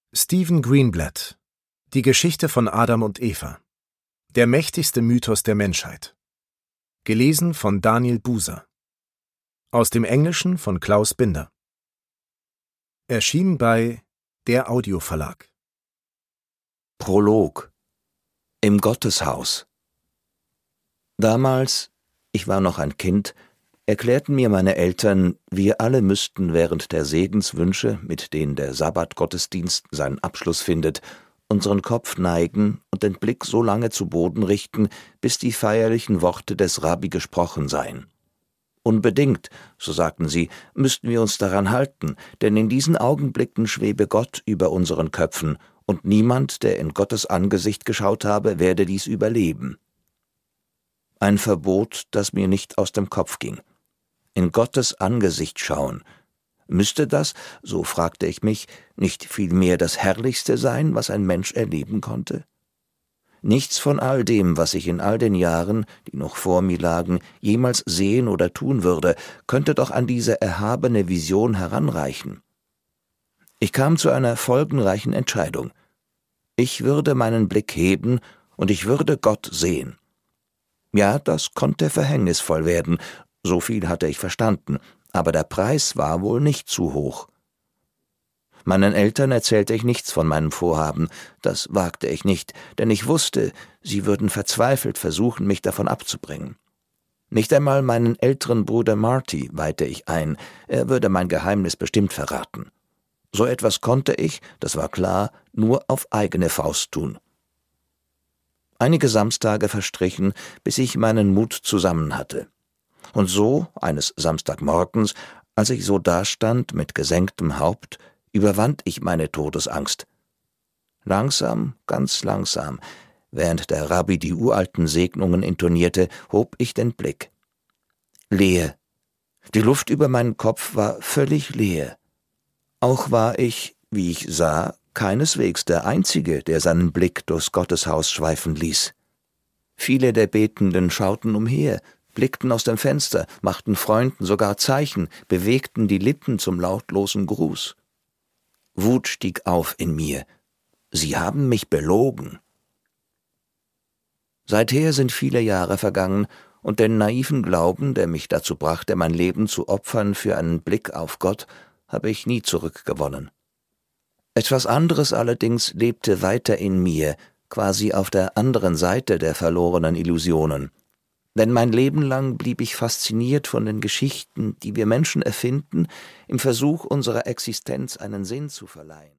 Stephen Greenblatt. Die Geschichte von Adam und Eva. Der mächtigste Mythos der Menschheit. Gelesen von Daniel Buser. Aus dem Englischen von Klaus Binder. Erschienen bei Der Audioverlag. Prolog. Im Gotteshaus. Damals, ich war noch ein Kind, erklärten mir meine Eltern, wir alle müssten während der Segenswünsche, mit denen der Sabbatgottesdienst seinen Abschluss findet, unseren Kopf neigen und den Blick so lange zu Boden richten, bis die feierlichen Worte des Rabbi gesprochen seien. Unbedingt, so sagten sie, müssten wir uns daran halten, denn in diesen Augenblicken schwebe Gott über unseren Köpfen, und niemand, der in Gottes Angesicht geschaut habe, werde dies überleben. Ein Verbot, das mir nicht aus dem Kopf ging. In Gottes Angesicht schauen. Müsste das, so fragte ich mich, nicht vielmehr das Herrlichste sein, was ein Mensch erleben konnte? Nichts von all dem, was ich in all den Jahren, die noch vor mir lagen, jemals sehen oder tun würde, könnte doch an diese erhabene Vision heranreichen. Ich kam zu einer folgenreichen Entscheidung. Ich würde meinen Blick heben und ich würde Gott sehen. Ja, das konnte verhängnisvoll werden, so viel hatte ich verstanden, aber der Preis war wohl nicht zu hoch. Meinen Eltern erzählte ich nichts von meinem Vorhaben, das wagte ich nicht, denn ich wusste, sie würden verzweifelt versuchen, mich davon abzubringen. Nicht einmal meinen älteren Bruder Marty weihte ich ein, er würde mein Geheimnis bestimmt verraten. So etwas konnte ich, das war klar, nur auf eigene Faust tun. Einige Samstage verstrichen, bis ich meinen Mut zusammen hatte. Und so, eines Samstagmorgens, als ich so dastand mit gesenktem Haupt, überwand ich meine Todesangst. Langsam, ganz langsam, während der Rabbi die uralten Segnungen intonierte, hob ich den Blick. Leer. Die Luft über meinen Kopf war völlig leer. Auch war ich, wie ich sah, keineswegs der Einzige, der seinen Blick durchs Gotteshaus schweifen ließ. Viele der Betenden schauten umher, blickten aus dem Fenster, machten Freunden sogar Zeichen, bewegten die Lippen zum lautlosen Gruß. Wut stieg auf in mir. Sie haben mich belogen. Seither sind viele Jahre vergangen, und den naiven Glauben, der mich dazu brachte, mein Leben zu opfern für einen Blick auf Gott, habe ich nie zurückgewonnen. Etwas anderes allerdings lebte weiter in mir, quasi auf der anderen Seite der verlorenen Illusionen. Denn mein Leben lang blieb ich fasziniert von den Geschichten, die wir Menschen erfinden, im Versuch, unserer Existenz einen Sinn zu verleihen.